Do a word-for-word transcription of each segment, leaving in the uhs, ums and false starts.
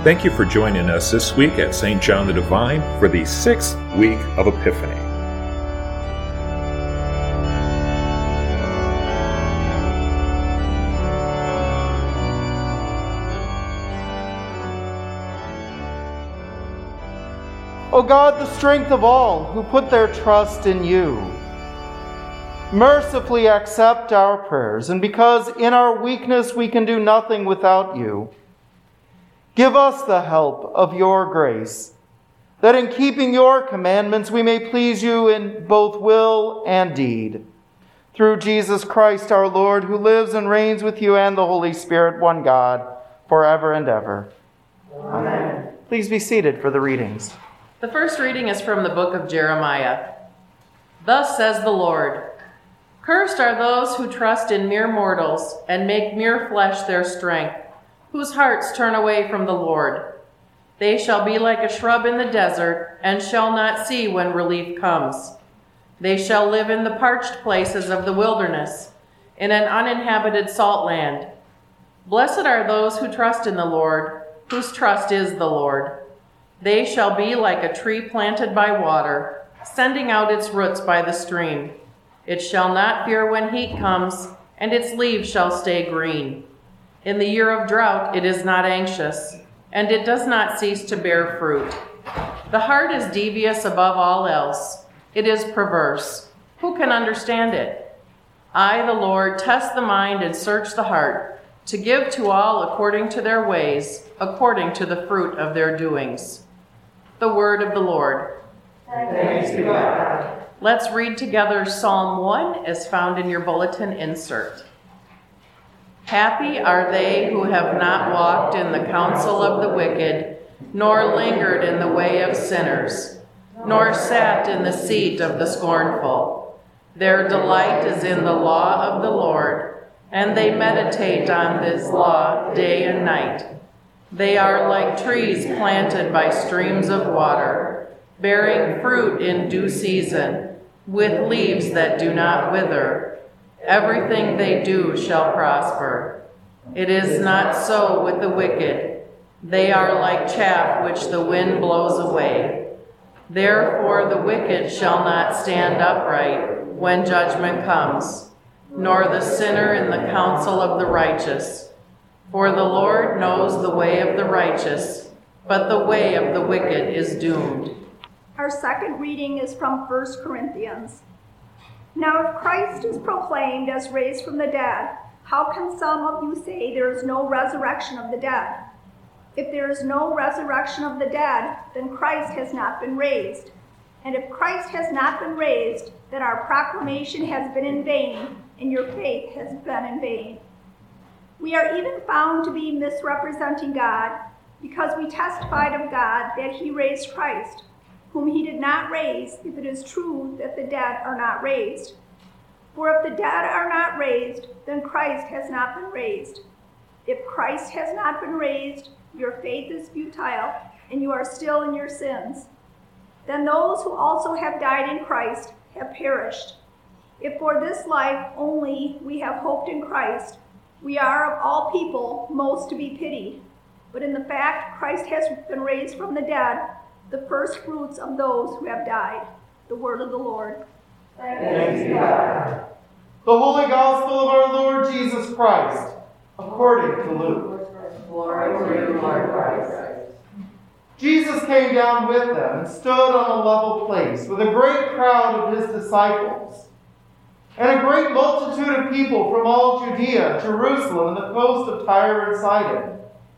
Thank you for joining us this week at Saint John the Divine for the sixth week of Epiphany. O God, the strength of all who put their trust in you, mercifully accept our prayers, and because in our weakness we can do nothing without you, give us the help of your grace, that in keeping your commandments we may please you in both will and deed. Through Jesus Christ our Lord, who lives and reigns with you and the Holy Spirit, one God, forever and ever. Amen. Please be seated for the readings. The first reading is from the book of Jeremiah. Thus says the Lord, "Cursed are those who trust in mere mortals and make mere flesh their strength, whose hearts turn away from the Lord. They shall be like a shrub in the desert and shall not see when relief comes. They shall live in the parched places of the wilderness, in an uninhabited salt land. Blessed are those who trust in the Lord, whose trust is the Lord. They shall be like a tree planted by water, sending out its roots by the stream. It shall not fear when heat comes, and its leaves shall stay green. In the year of drought it is not anxious, and it does not cease to bear fruit. The heart is devious above all else. It is perverse. Who can understand it? I, the Lord, test the mind and search the heart, to give to all according to their ways, according to the fruit of their doings." The word of the Lord. Thanks be God. Let's read together Psalm one as found in your bulletin insert. Happy are they who have not walked in the counsel of the wicked, nor lingered in the way of sinners, nor sat in the seat of the scornful. Their delight is in the law of the Lord, and they meditate on this law day and night. They are like trees planted by streams of water, bearing fruit in due season, with leaves that do not wither. Everything they do shall prosper. It is not so with the wicked. They are like chaff which the wind blows away. Therefore the wicked shall not stand upright when judgment comes, nor the sinner in the counsel of the righteous. For the Lord knows the way of the righteous, but the way of the wicked is doomed. Our second reading is from First Corinthians. Now if Christ is proclaimed as raised from the dead, how can some of you say there is no resurrection of the dead? If there is no resurrection of the dead, then Christ has not been raised. And if Christ has not been raised, then our proclamation has been in vain, and your faith has been in vain. We are even found to be misrepresenting God, because we testified of God that he raised Christ, whom he did not raise, if it is true that the dead are not raised. For if the dead are not raised, then Christ has not been raised. If Christ has not been raised, your faith is futile, and you are still in your sins. Then those who also have died in Christ have perished. If for this life only we have hoped in Christ, we are of all people most to be pitied. But in the fact Christ has been raised from the dead, the first fruits of those who have died. The word of the Lord. Thanks be God. The Holy Gospel of our Lord Jesus Christ, according to Luke. Glory to you, Lord Christ. Jesus came down with them and stood on a level place with a great crowd of his disciples, and a great multitude of people from all Judea, Jerusalem, and the coast of Tyre and Sidon.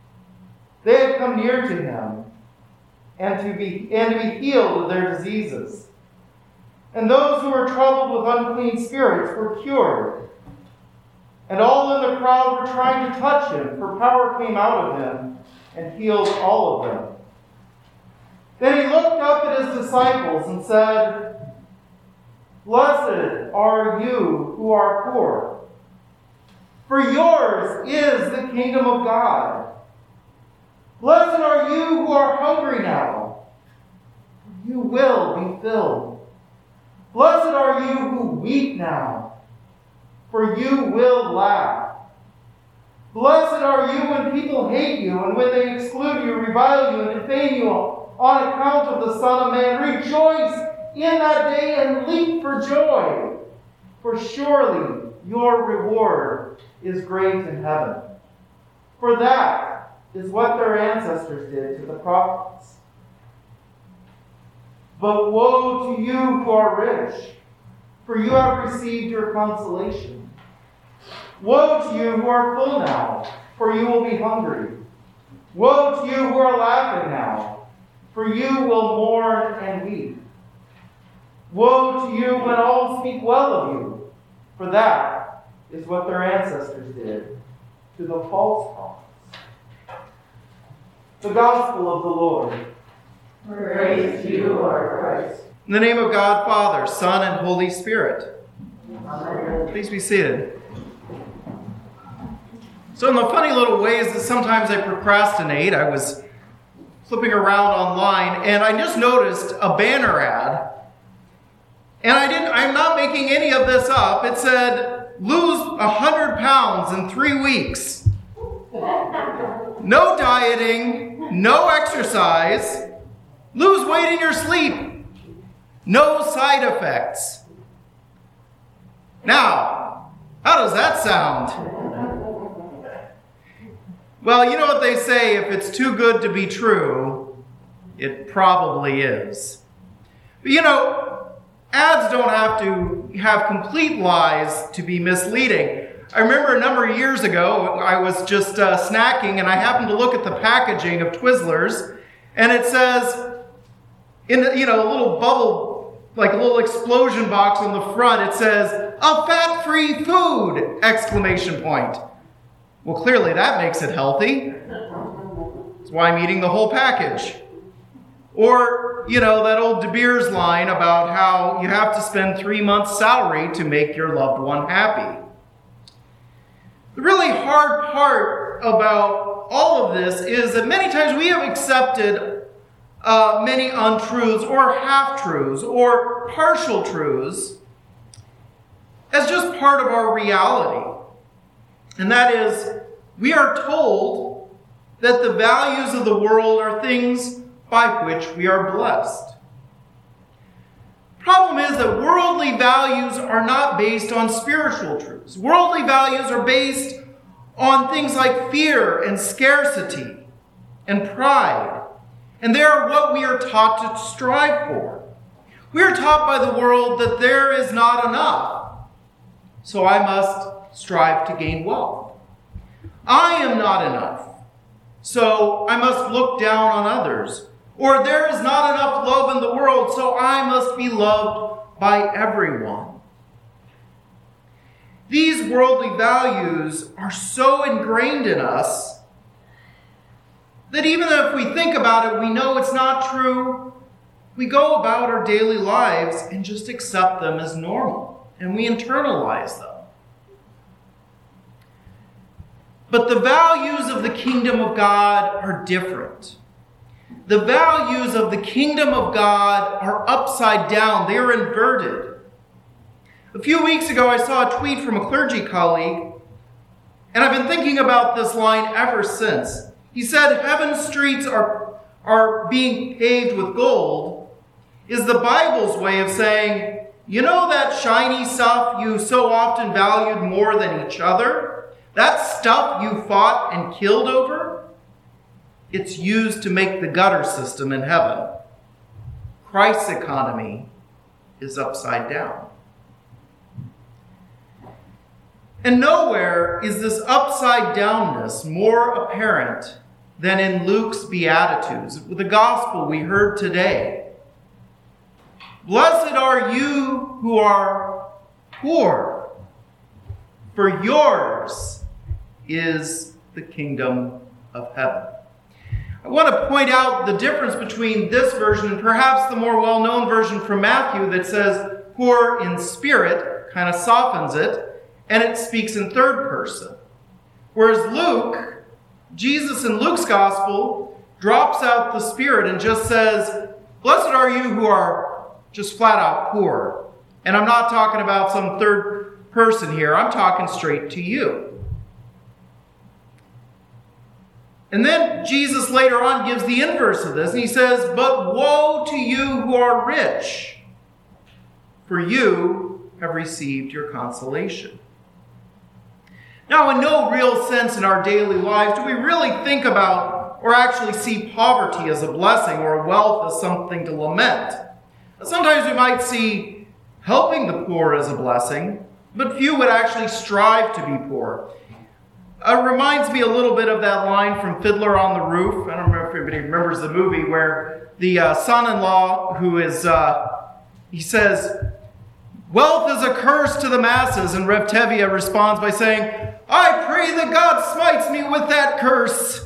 They had come near to him, and to be and to be healed of their diseases. And those who were troubled with unclean spirits were cured. And all in the crowd were trying to touch him, for power came out of him and healed all of them. Then he looked up at his disciples and said, "Blessed are you who are poor, for yours is the kingdom of God. Blessed are you who are hungry now, for you will be filled. Blessed are you who weep now, for you will laugh. Blessed are you when people hate you, and when they exclude you, revile you, and defame you on account of the Son of Man. Rejoice in that day and leap for joy, for surely your reward is great in heaven. For that is what their ancestors did to the prophets. But woe to you who are rich, for you have received your consolation. Woe to you who are full now, for you will be hungry. Woe to you who are laughing now, for you will mourn and weep. Woe to you when all speak well of you, for that is what their ancestors did to the false prophets. The Gospel of the Lord. Praise to you, Lord Christ. In the name of God, Father, Son, and Holy Spirit. Amen. Please be seated. So in the funny little ways that sometimes I procrastinate, I was flipping around online and I just noticed a banner ad. And I didn't, I'm not making any of this up. It said, lose one hundred pounds in three weeks. No dieting, no exercise, lose weight in your sleep, no side effects. Now, how does that sound? Well, you know what they say, if it's too good to be true, it probably is. But you know, ads don't have to have complete lies to be misleading. I remember a number of years ago, I was just uh, snacking and I happened to look at the packaging of Twizzlers, and it says, in the, you know, a little bubble, like a little explosion box on the front, it says, a fat-free food, exclamation point. Well, clearly that makes it healthy. That's why I'm eating the whole package. Or, you know, that old De Beers line about how you have to spend three months' salary to make your loved one happy. The really hard part about all of this is that many times we have accepted uh, many untruths or half-truths or partial truths as just part of our reality. And that is, we are told that the values of the world are things by which we are blessed. Problem is that worldly values are not based on spiritual truths. Worldly values are based on things like fear and scarcity and pride. And they are what we are taught to strive for. We are taught by the world that there is not enough, so I must strive to gain wealth. I am not enough, so I must look down on others. Or there is not enough love in the world, so I must be loved by everyone. These worldly values are so ingrained in us that even if we think about it, we know it's not true. We go about our daily lives and just accept them as normal, and we internalize them. But the values of the kingdom of God are different. The values of the kingdom of God are upside down. They are inverted. A few weeks ago, I saw a tweet from a clergy colleague, and I've been thinking about this line ever since. He said, heaven's streets are, are being paved with gold is the Bible's way of saying, you know that shiny stuff you so often valued more than each other? That stuff you fought and killed over? It's used to make the gutter system in heaven. Christ's economy is upside down. And nowhere is this upside downness more apparent than in Luke's Beatitudes, the gospel we heard today. Blessed are you who are poor, for yours is the kingdom of heaven. I want to point out the difference between this version and perhaps the more well-known version from Matthew that says poor in spirit, kind of softens it, and it speaks in third person. Whereas Luke, Jesus in Luke's gospel, drops out the spirit and just says, blessed are you who are just flat out poor. And I'm not talking about some third person here. I'm talking straight to you. And then Jesus later on gives the inverse of this, and he says, "But woe to you who are rich, for you have received your consolation." Now, in no real sense in our daily lives do we really think about or actually see poverty as a blessing or wealth as something to lament. Sometimes we might see helping the poor as a blessing, but few would actually strive to be poor. It reminds me a little bit of that line from Fiddler on the Roof. I don't remember if anybody remembers the movie where the uh, son-in-law who is, uh, he says, "Wealth is a curse to the masses," and Rev Tevye responds by saying, "I pray that God smites me with that curse."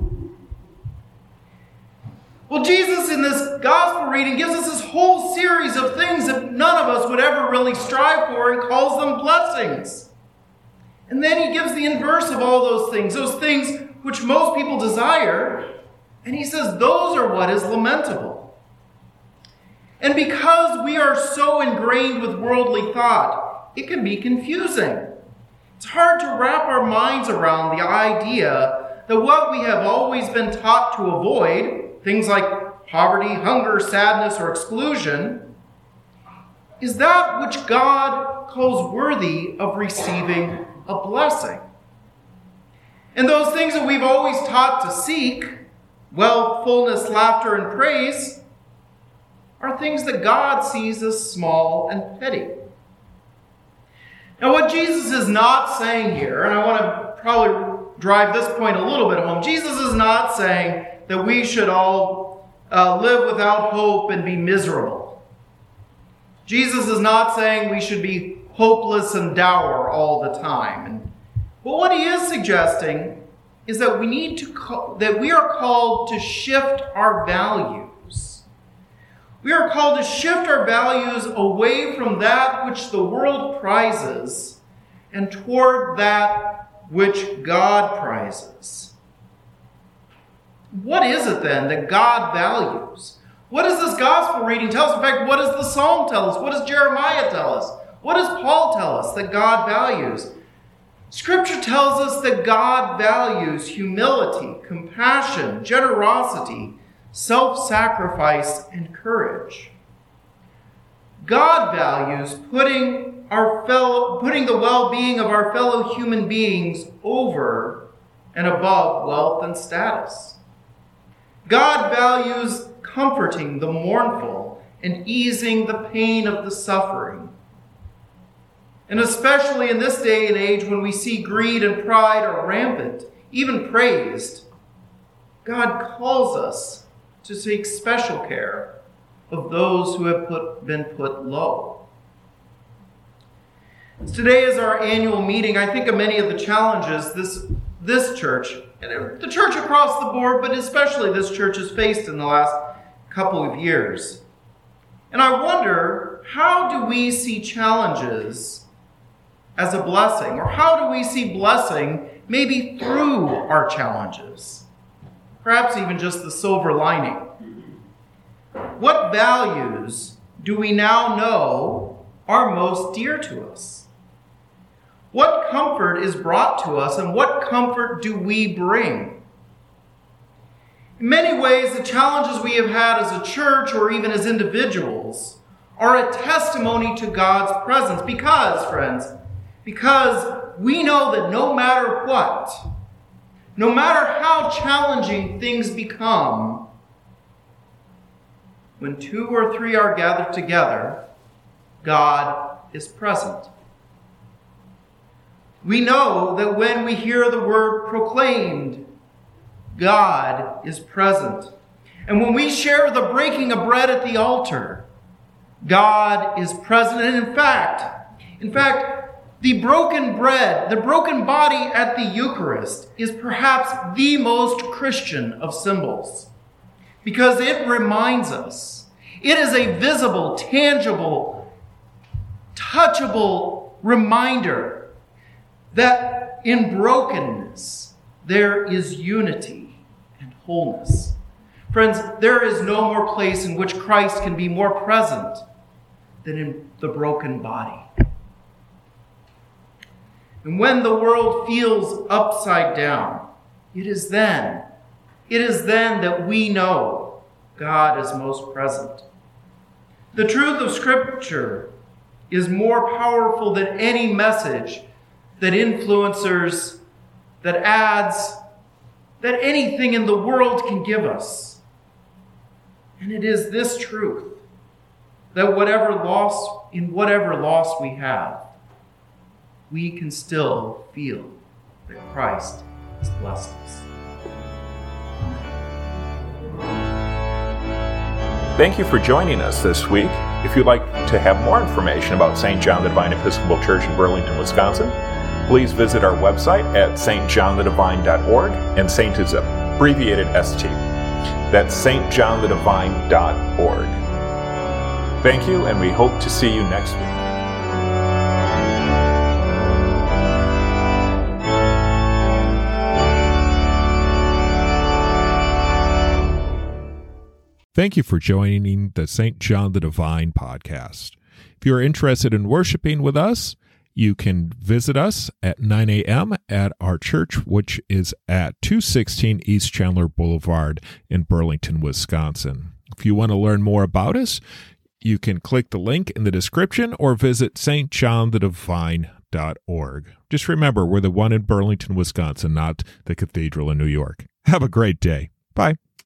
Well, Jesus in this gospel reading gives us this whole series of things that none of us would ever really strive for and calls them blessings. And then he gives the inverse of all those things, those things which most people desire, and he says those are what is lamentable. And because we are so ingrained with worldly thought, it can be confusing. It's hard to wrap our minds around the idea that what we have always been taught to avoid, things like poverty, hunger, sadness, or exclusion, is that which God calls worthy of receiving a blessing. And those things that we've always taught to seek, wealth, fullness, laughter, and praise, are things that God sees as small and petty. Now, what Jesus is not saying here, and I want to probably drive this point a little bit home, Jesus is not saying that we should all uh, live without hope and be miserable. Jesus is not saying we should be hopeless and dour all the time. And, but what he is suggesting is that we need to call, that we are called to shift our values. We are called to shift our values away from that which the world prizes and toward that which God prizes. What is it then that God values? What does this gospel reading tell us? In fact, what does the psalm tell us? What does Jeremiah tell us? What does Paul tell us that God values? Scripture tells us that God values humility, compassion, generosity, self-sacrifice, and courage. God values putting our fellow, putting the well-being of our fellow human beings over and above wealth and status. God values comforting the mournful and easing the pain of the suffering. And especially in this day and age when we see greed and pride are rampant, even praised, God calls us to take special care of those who have put, been put low. As today is our annual meeting, I think of many of the challenges this, this church, and the church across the board, but especially this church has faced in the last couple of years. And I wonder, how do we see challenges as a blessing? Or how do we see blessing maybe through our challenges? Perhaps even just the silver lining. What values do we now know are most dear to us? What comfort is brought to us, and what comfort do we bring? In many ways, the challenges we have had as a church or even as individuals are a testimony to God's presence because, friends, because we know that no matter what, no matter how challenging things become, when two or three are gathered together, God is present. We know that when we hear the word proclaimed, God is present. And when we share the breaking of bread at the altar, God is present. And in fact, in fact, the broken bread, the broken body at the Eucharist is perhaps the most Christian of symbols because it reminds us, it is a visible, tangible, touchable reminder that in brokenness there is unity and wholeness. Friends, there is no more place in which Christ can be more present than in the broken body. And when the world feels upside down, it is then It is then that we know God is most present. The truth of Scripture is more powerful than any message that influencers, that ads, that anything in the world can give us. And it is this truth that whatever loss, in whatever loss we have, we can still feel that Christ has blessed us. Thank you for joining us this week. If you'd like to have more information about Saint John the Divine Episcopal Church in Burlington, Wisconsin, please visit our website at s t john the divine dot org, and Saint is abbreviated S T. That's s t john the divine dot org. Thank you, and we hope to see you next week. Thank you for joining the Saint John the Divine podcast. If you're interested in worshiping with us, you can visit us at nine a.m. at our church, which is at two sixteen East Chandler Boulevard in Burlington, Wisconsin. If you want to learn more about us, you can click the link in the description or visit s t john the divine dot org. Just remember, we're the one in Burlington, Wisconsin, not the cathedral in New York. Have a great day. Bye.